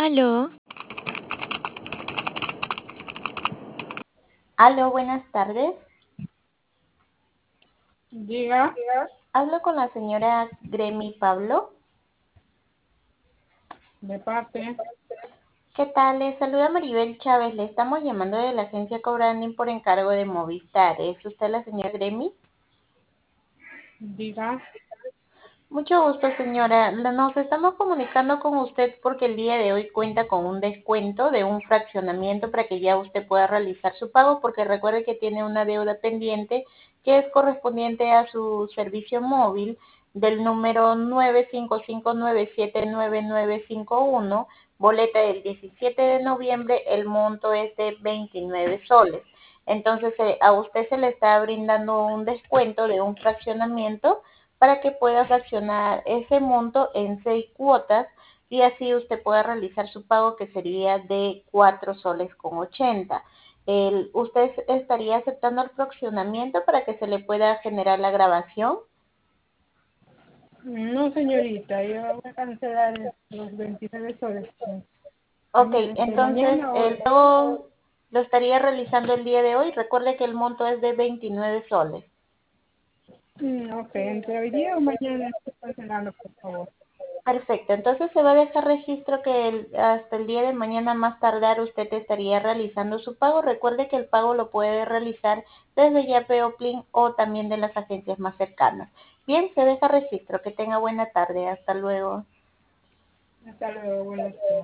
Aló, Aló, buenas tardes. Diga, Hablo con la señora Gremi Pablo. de parte. ¿Qué tal? Le saluda Maribel Chávez. Le estamos llamando de la agencia Cobranding por encargo de Movistar. ¿Es usted la señora Gremi? Diga, Mucho gusto, señora. Nos estamos comunicando con usted porque el día de hoy cuenta con un descuento de un fraccionamiento para que ya usted pueda realizar su pago, porque recuerde que tiene una deuda pendiente que es correspondiente a su servicio móvil del número 955979951, boleta del 17 de noviembre, el monto es de 29 soles. Entonces, a usted se le está brindando un descuento de un fraccionamiento para que pueda fraccionar ese monto en 6 cuotas y así usted pueda realizar su pago, que sería de 4 soles con 80. ¿Usted estaría aceptando el fraccionamiento para que se le pueda generar la grabación? no señorita, yo voy a cancelar los 29 soles. Ok, Entre entonces mañana o... el pago lo estaría realizando el día de hoy. Recuerde que el monto es de 29 soles. Ok, entre hoy día o mañana estoy cancelando, por favor. Perfecto, entonces se va a dejar registro que hasta el día de mañana más tardar usted estaría realizando su pago. Recuerde que el pago lo puede realizar desde Yape o Plin o también de las agencias más cercanas. Bien, se deja registro. Que tenga buena tarde. Hasta luego. Hasta luego, buenas tardes.